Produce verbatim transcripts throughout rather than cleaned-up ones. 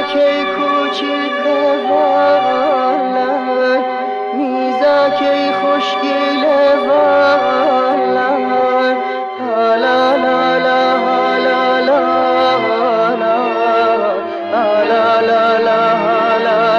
میزاکی کوچیک والا میزاکی خوشگل والا لا لا لا لا لا لا لا لا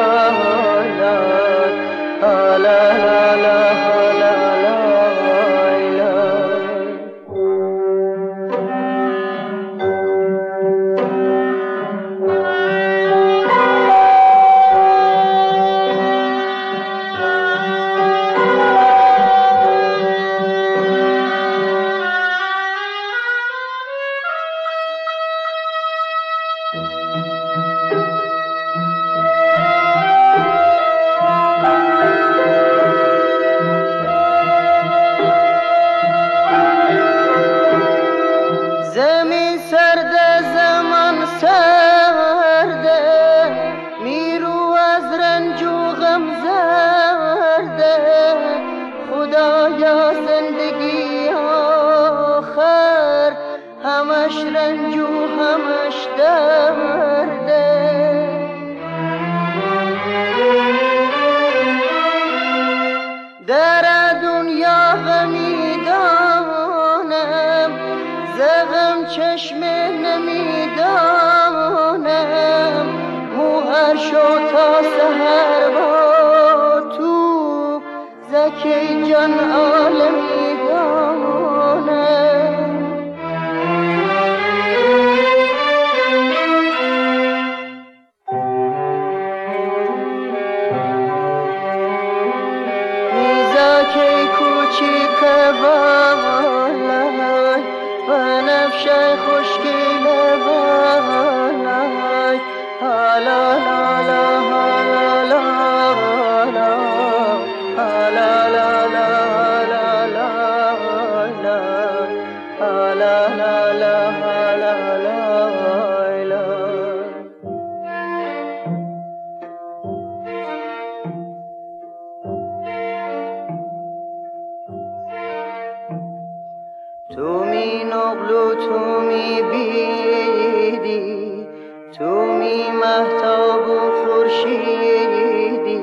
زمین سرده زمان سرده میرو از رنج و غم زرده خدایا زندگی آخر همش رنج و همش درده در دنیا غمی دانم زغم چشم نمیدانم موهر شو تا سهر با تو زکی جان عالمی دانم میزاکی کوچیک والای بنفشه خوشگل والای لا لا لا لا لا لا لا لا تو می نقل و تو می بیدی تو می مهتاب و خورشیدی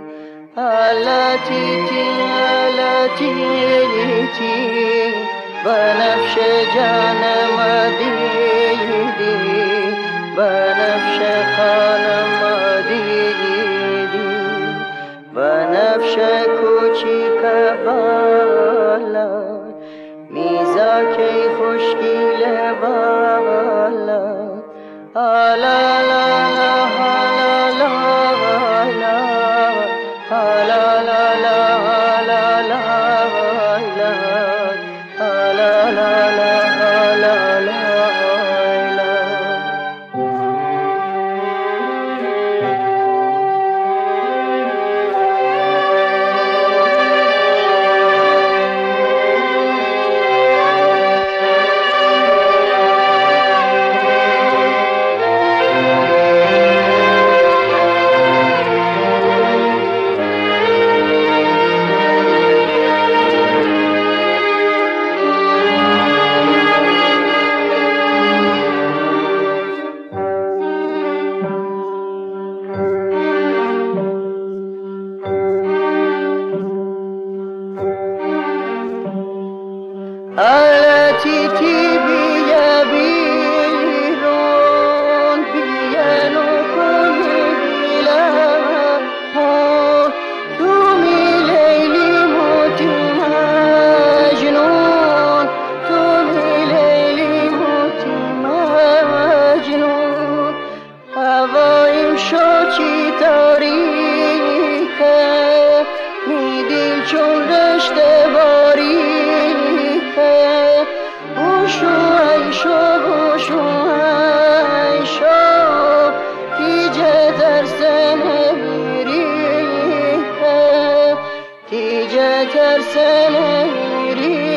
حالتی تی حالتی تی بنفش جانم دیدی بنفش خانم دیدی بنفش کوچیک بالا میزاکی خوشگل والا لا لا لا لا حالتی تی بیا بیرون بیانو کنی بیلا تو می لیلی موتی مجنون تو می لیلی موتی مجنون هوایم شو چی تاریکه می دل چون رشته باریکه بوشو ایشو بوشو ایشو تیجه ترسنه میریه تیجه ترسنه میریه